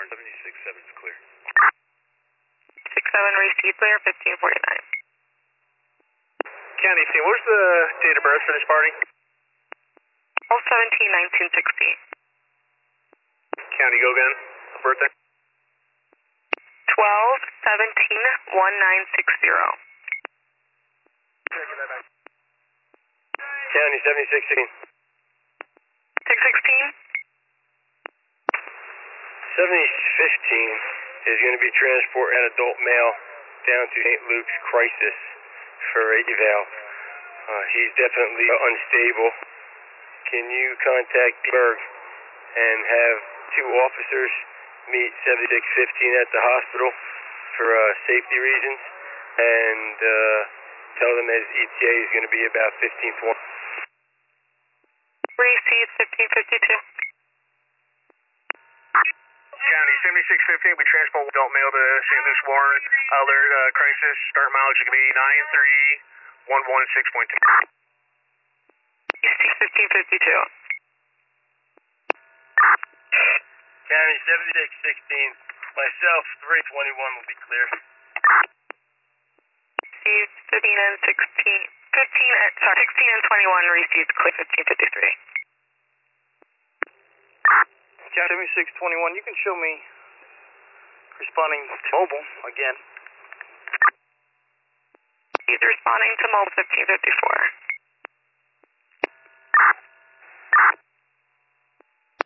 Warren 76-7 is clear. 6-7 received clear, 1549. County scene, what was the date of birth for this party? 12/17/1960. County, go again. Birthday? 12/17/1960. County 7616. 616. 7015 is going to be transport an adult male down to St. Luke's Crisis for eval. He's definitely unstable. Can you contact Berg and have two officers meet 7615 at the hospital for safety reasons, and tell them that his ETA is going to be about 15:40. Received 1552. County 7615, we transport adult male to St. Louis Warren. Alert crisis, start mileage is going to be 93116.2. Received 1552. County 7616, myself 321 will be clear. Received 15 and 16. 16 and 21 received clear, 1553. County 7621, you can show me responding to mobile again. He's responding to mobile 1554.